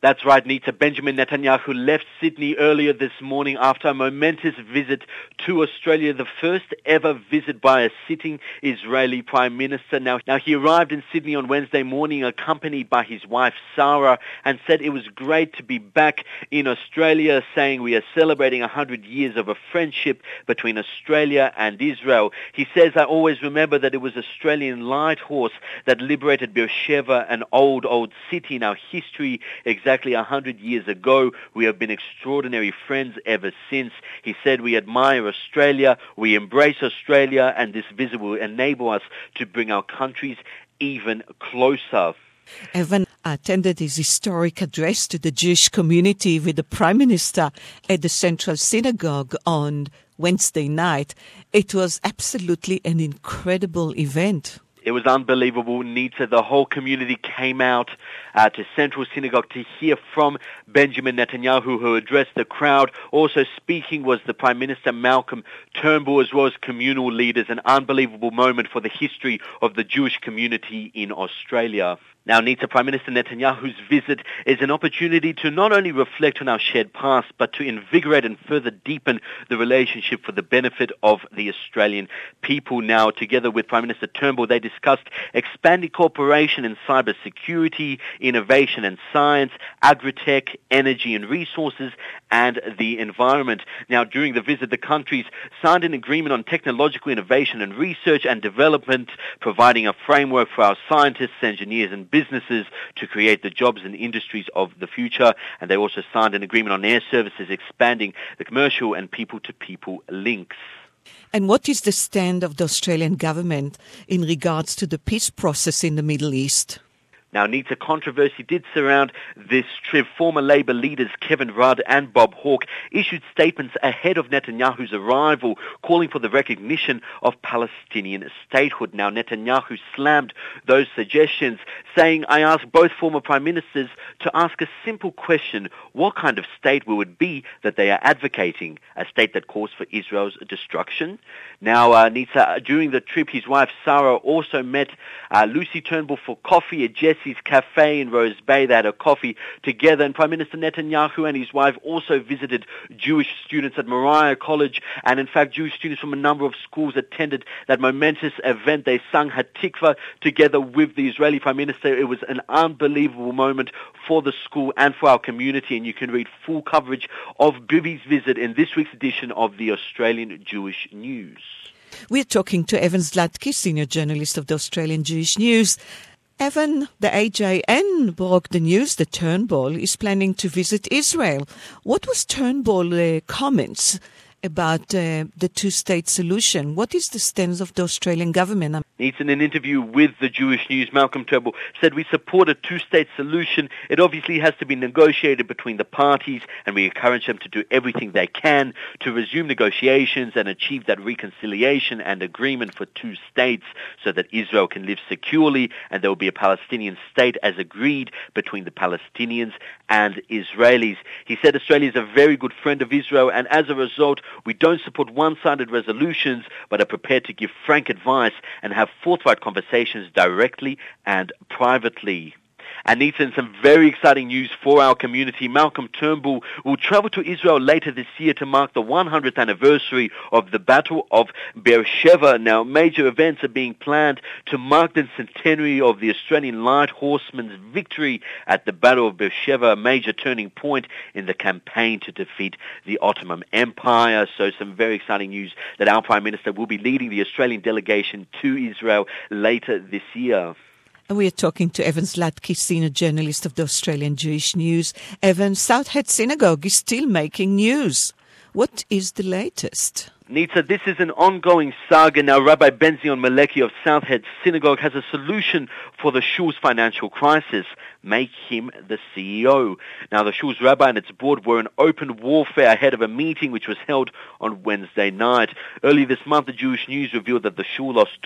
That's right, Nita. Benjamin Netanyahu left Sydney earlier this morning after a momentous visit to Australia, the first ever visit by a sitting Israeli Prime Minister. Now he arrived in Sydney on Wednesday morning accompanied by his wife Sarah and said it was great to be back in Australia, saying we are celebrating 100 years of a friendship between Australia and Israel. He says, I always remember that it was Australian light horse that liberated Beersheba, an old city in our history, exactly 100 years ago. We have been extraordinary friends ever since. He said, we admire Australia, we embrace Australia, and this visit will enable us to bring our countries even closer. Evan attended his historic address to the Jewish community with the Prime Minister at the Central Synagogue on Wednesday night. It was absolutely an incredible event. It was unbelievable, Nita. The whole community came out to Central Synagogue to hear from Benjamin Netanyahu, who addressed the crowd. Also speaking was the Prime Minister Malcolm Turnbull, as well as communal leaders. An unbelievable moment for the history of the Jewish community in Australia. Now, Nita, Prime Minister Netanyahu's visit is an opportunity to not only reflect on our shared past, but to invigorate and further deepen the relationship for the benefit of the Australian people. Now, together with Prime Minister Turnbull, they discussed expanding cooperation in cybersecurity, innovation and science, agri-tech, energy and resources, and the environment. Now, during the visit, the countries signed an agreement on technological innovation and research and development, providing a framework for our scientists, engineers and businesses to create the jobs and industries of the future. And they also signed an agreement on air services, expanding the commercial and people-to-people links. And what is the stand of the Australian government in regards to the peace process in the Middle East? Now, Nita, controversy did surround this trip. Former Labour leaders Kevin Rudd and Bob Hawke issued statements ahead of Netanyahu's arrival, calling for the recognition of Palestinian statehood. Now, Netanyahu slammed those suggestions, saying, I ask both former prime ministers to ask a simple question: what kind of state will it be that they are advocating? A state that calls for Israel's destruction? Now, Nita, during the trip, his wife Sarah also met Lucy Turnbull for coffee at Jesse's Cafe in Rose Bay. They had a coffee together, and Prime Minister Netanyahu and his wife also visited Jewish students at Moriah College, and in fact Jewish students from a number of schools attended that momentous event. They sung Hatikva together with the Israeli Prime Minister. It was an unbelievable moment for the school and for our community, and you can read full coverage of Bibi's visit in this week's edition of the Australian Jewish News. We're talking to Evan Zlatky, senior journalist of the Australian Jewish News. Evan, the AJN broke the news that Turnbull is planning to visit Israel. What was Turnbull's comments about the two-state solution? What is the stance of the Australian government? In an interview with the Jewish News, Malcolm Turnbull said, we support a two-state solution. It obviously has to be negotiated between the parties, and we encourage them to do everything they can to resume negotiations and achieve that reconciliation and agreement for two states so that Israel can live securely and there will be a Palestinian state as agreed between the Palestinians and Israelis. He said Australia is a very good friend of Israel, and as a result, we don't support one-sided resolutions, but are prepared to give frank advice and have forthright conversations directly and privately. And Ethan, some very exciting news for our community. Malcolm Turnbull will travel to Israel later this year to mark the 100th anniversary of the Battle of Beersheba. Now, major events are being planned to mark the centenary of the Australian Light Horsemen's victory at the Battle of Beersheba, a major turning point in the campaign to defeat the Ottoman Empire. So some very exciting news that our Prime Minister will be leading the Australian delegation to Israel later this year. And we are talking to Evan Zlatky, senior journalist of the Australian Jewish News. Evan, Southhead Synagogue is still making news. What is the latest? Nita, this is an ongoing saga. Now, Rabbi Benzion Maleki of Southhead Synagogue has a solution for the shul's financial crisis: make him the CEO. Now, the shul's rabbi and its board were in open warfare ahead of a meeting which was held on Wednesday night. Early this month, the Jewish News revealed that the shul lost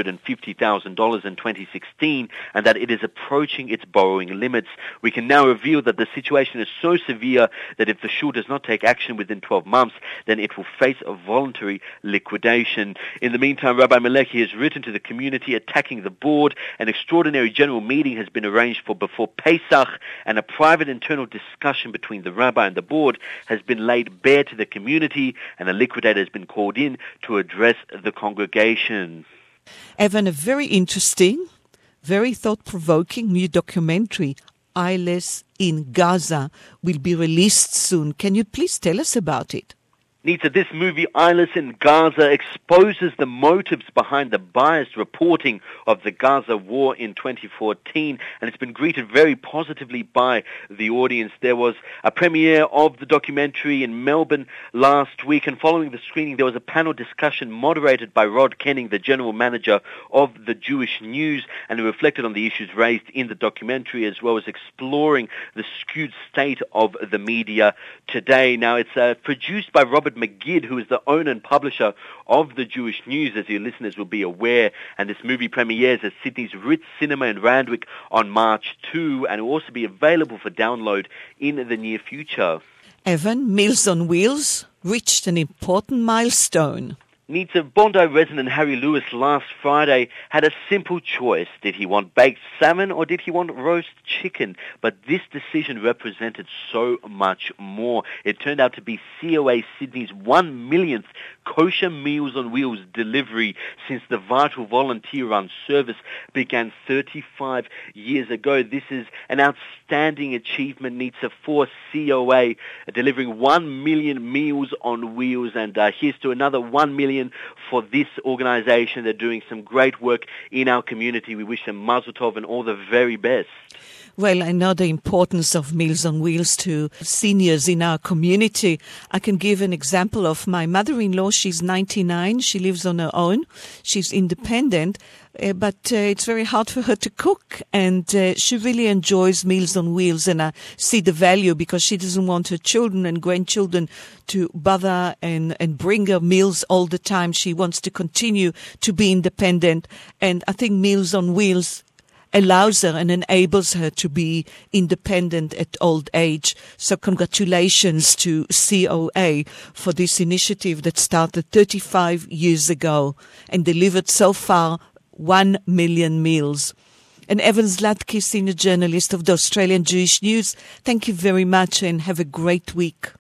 $250,000 in 2016 and that it is approaching its borrowing limits. We can now reveal that the situation is so severe that if the shul does not take action within 12 months, then it will face a voluntary liquidation. In the meantime, Rabbi Maleki has written to the community attacking the board. An extraordinary general meeting has been arranged for before before Pesach, and a private internal discussion between the rabbi and the board has been laid bare to the community, and a liquidator has been called in to address the congregation. Evan, a very interesting, very thought-provoking new documentary, Eyeless in Gaza, will be released soon. Can you please tell us about it? Nita, this movie, Eyeless in Gaza, exposes the motives behind the biased reporting of the Gaza war in 2014, and it's been greeted very positively by the audience. There was a premiere of the documentary in Melbourne last week, and following the screening, there was a panel discussion moderated by Rod Kenning, the general manager of the Jewish News, and it reflected on the issues raised in the documentary, as well as exploring the skewed state of the media today. Now, it's produced by Robert McGid, who is the owner and publisher of the Jewish News, as your listeners will be aware, and this movie premieres at Sydney's Ritz Cinema in Randwick on March 2, and will also be available for download in the near future. Evan, Meals on Wheels reached an important milestone. Nita, Bondi resident Harry Lewis last Friday had a simple choice. Did he want baked salmon or did he want roast chicken? But this decision represented so much more. It turned out to be COA Sydney's 1 millionth kosher Meals on Wheels delivery since the vital volunteer-run service began 35 years ago. This is an outstanding achievement, Nita, for COA, delivering 1 million Meals on Wheels, and here's to another 1 million for this organization. They're doing some great work in our community. We wish them mazel tov and all the very best. Well, I know the importance of Meals on Wheels to seniors in our community. I can give an example of my mother-in-law. She's 99. She lives on her own. She's independent, but it's very hard for her to cook. And she really enjoys Meals on Wheels. And I see the value because she doesn't want her children and grandchildren to bother and bring her meals all the time. She wants to continue to be independent. And I think Meals on Wheels allows her and enables her to be independent at old age. So congratulations to COA for this initiative that started 35 years ago and delivered so far 1 million meals. And Evan Zlatky, senior journalist of the Australian Jewish News, thank you very much and have a great week.